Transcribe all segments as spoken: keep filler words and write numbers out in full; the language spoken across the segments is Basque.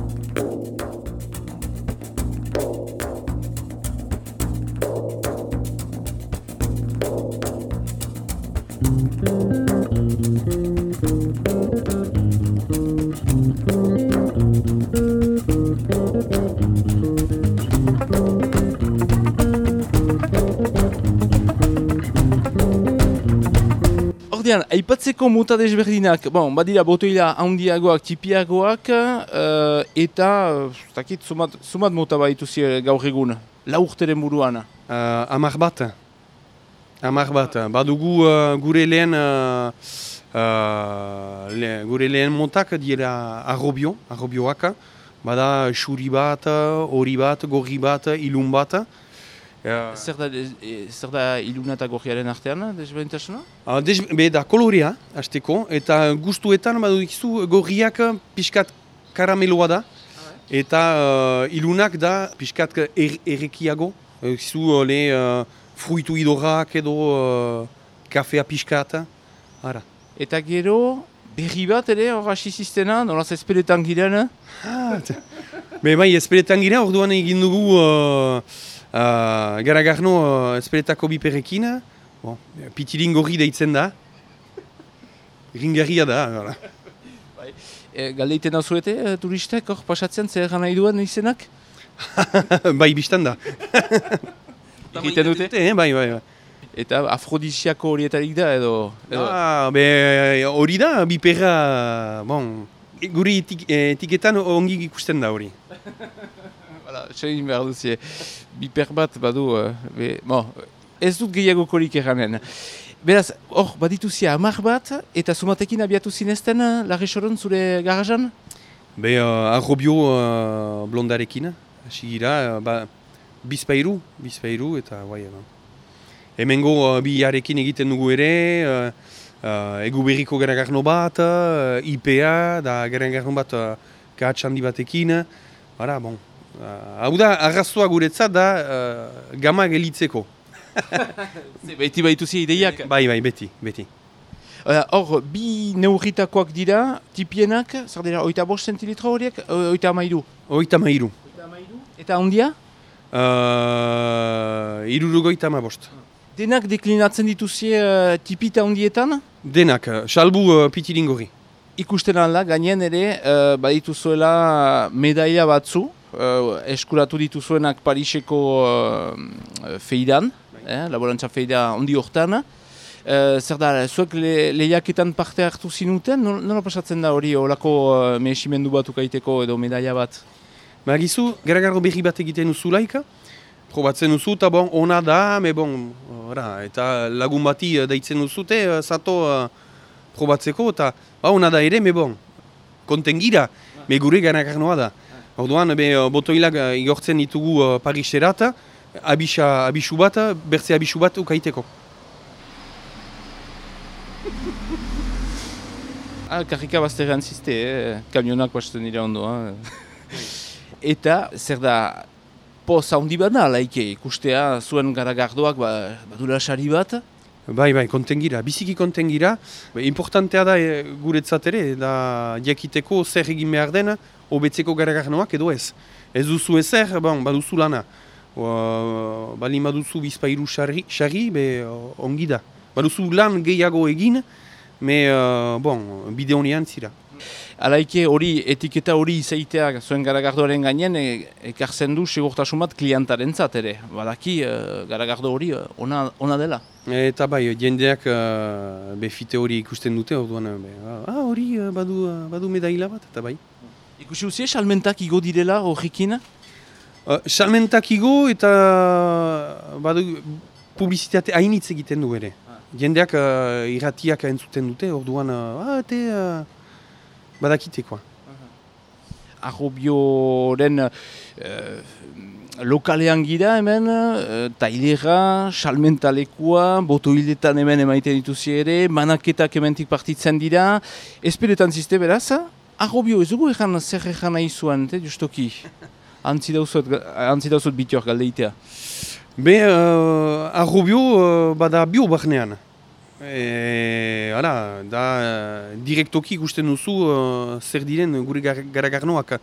Ordean, aipatzeko mota desberdinak, bon, badira botoila handiagoak, tipiagoak, uh, eta, uh, takit, sumat, sumat mota baituzi gaur egun, lau urteren buruan. Uh, amar bat. Amar bat. Badugu uh, gure lehen, uh, uh, le, gure lehen motak dira arrobio, arrobioak. Bada xuri bat, hori bat, gorri bat, ilun bat. Uh, zer, da, e, zer da iluna eta gorriaren artean, desberdintasuna? Uh, des, be da kolorea, hasteko, eta gustuetan badukizu gorriak pixkat karameloa da, ah, eta uh, ilunak da pixkat er, errekiago. Gizu uh, le uh, fruitu idorrak edo uh, kafea pixkat. Ara. Eta gero berri bat ere hor hasi ziztena, nolaz ezpeletan giren? Ah, be bai, ezpeletan gira, orduan egin dugu uh, Uh, Garagarno uh, ezpeletako biperrekin, bon, pitirin gorri deitzen da, ringarria da. Bai. E, galdeiten hau zuete, e, turistek hor pasatzen zer nahi duen izenak? Bai, biztan da. Egiten dute? Eh, bai, bai, bai. Eta afrodisiako horietarik da edo? edo... Ah, be, hori da, biperra, bon, guri etik, etiketan ongi ikusten da hori. Hala, segin behar duzie, biper bat badu, be, bon, ez dut gehiago korik eranen. Beraz, hor, badituzia hamar bat, eta sumatekin abiatu zinezten, Larresoron zure garazan? Be, uh, arrobio uh, blondarekin, hasi gira, uh, ba, bizpairu, bizpairu, eta bai, uh, hemengo uh, bi jarekin egiten dugu ere, uh, uh, egu berriko Garagarno bat, uh, I P A, da Garagarno bat uh, kahatxandi batekin, bara, bon. Hau uh, da, arrazoa guretzat da uh, gama gelitzeko. Beti baituzi ideiak? Bai, bai, beti, beti. Hor, uh, bi neurritakoak dira, tipienak, zer dira, oita bost zentilitro horiek, oita amairu? Oita amairu. Eta handia? Uh, Irurugoita ama bost. Denak deklinatzen dituzie uh, tipita handietan? Denak, salbu uh, pitilingorri. Ikusten alda, gainen ere, uh, badituzuela medaila batzu, Uh, eskuratu dituzuenak Pariseko uh, feidan, eh, laborantza feida ondi hortan. Uh, zer da, zuek le, lehiaketan parte hartu zinuten, nola pasatzen da hori olako uh, mehesimendu bat ukaiteko edo medaila bat? Magizu, Garagarno berri bat egiten duzu laika, probatzen duzu, eta bon, ona da, me bon, ora, eta lagun bati deitzen duzute, uh, zato uh, probatzeko, eta ba, ona da ere, me bon, konten gira, me gure Garagarnoa da. Orduan, be, botoilak igortzen ditugu uh, Pariserat, abisa, abisu bat, bertze abisu bat ukaiteko. Ah, karrika bazterrean zizte, eh? Kamionak pasten dira ondoa. Eta, zer da, poz handi bat da, laike, ikustea zuen Garagardoak ba, badura sari bat? Bai, bai, konten gira, biziki konten gira. Importantea da e, guretzat ere, da jakiteko zer egin behar den, hobetzeko Garagarnoak edo ez. Ez duzu ezer, bon, baduzu lana. Uh, Bali baduzu bizpairu xarri, be uh, ongi da. Baduzu lan gehiago egin, me uh, bon, bide honean zira. Alaike hori, etiketa hori izaiteak zuen Garagardoaren gainen, e, ekartzen du segurtasun bat klientaren zat ere. Badaki, uh, Garagardo hori uh, ona, ona dela. Eta bai, jendeak uh, befite hori ikusten dute, orduan, be, ah, hori uh, badu, uh, badu medaila bat, eta bai. Ikusi uzie, salmentak igo direla horrekin? Uh, salmentak igo eta badu publizitate hainitz egiten du ere. Ah. Jendeak uh, irratiak entzuten dute, orduan, uh, ah, te, uh, badakitekoa. Uh-huh. Arrobioren uh, lokalean gira hemen, uh, tailera, salmentalekua, botoiletan hemen emaiten dituzi ere, manaketak hementik partitzen dira, ezperetan ziste beraz? Arrobio, ez dugu egan zer egan nahi zuen, te, justoki? Antzi dauzut bitior galdeitea. Be, uh, arrobio uh, bada bio barnean. E, ala, da, direktoki ikusten duzu uh, zer diren gure gar Garagarnoak.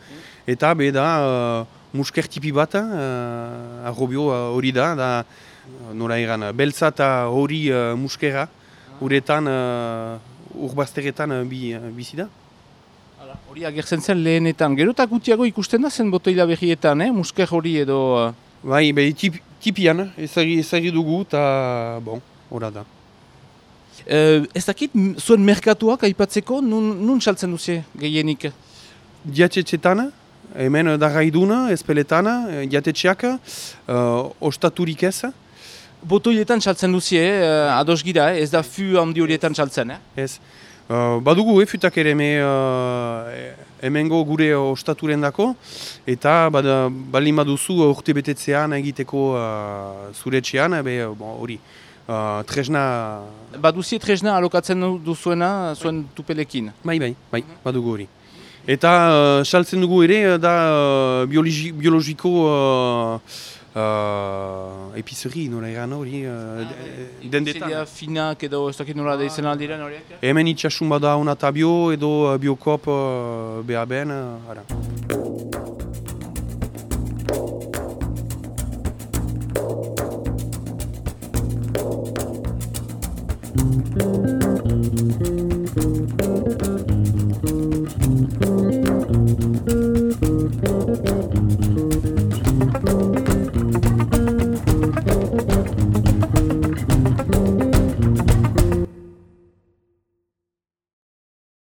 eta be da uh, musker tipi bat, uh, arrobio hori uh, da, da nola egan, beltza eta hori uh, muskera, uretan, uh, urbazteretan uh, bi, uh, bizi da. Hori agertzen zen lehenetan, gero eta gutiago ikusten da zen botoila berrietan, eh? Musker hori edo... Bai, be, tip, tipian, ezagri, ezagri dugu, eta, bon, hori da. Uh, ez dakit, zuen merkatuak aipatzeko, nun, nun saltzen duzie gehienik? Diatetxetan, hemen darraiduna, ezpeletan, diatetxeak, uh, ostaturik ez. Botoiletan saltzen duzie, eh? Ados gira, eh? Ez da fu handi horietan saltzen, eh? Ez. Uh, badugu, eh, futak ere, me, uh, hemengo gure ostaturen dako, eta bada, baldin baduzu urte betetzean egiteko uh, zure etxean, hori, uh, tresna... Baduzie tresna alokatzen duzuena zuen tupelekin? Bai, bai, bai, badugu hori. Eta uh, saltzen dugu ere, da uh, biologi, biologiko uh, uh, epizeri, nola egan hori, uh, ah, dendetan. Zeria finak edo ez dakit nola da izan aldiren horiek? Hemen itxasun bada onatabio edo uh, biokop uh, beha ben, uh, ara.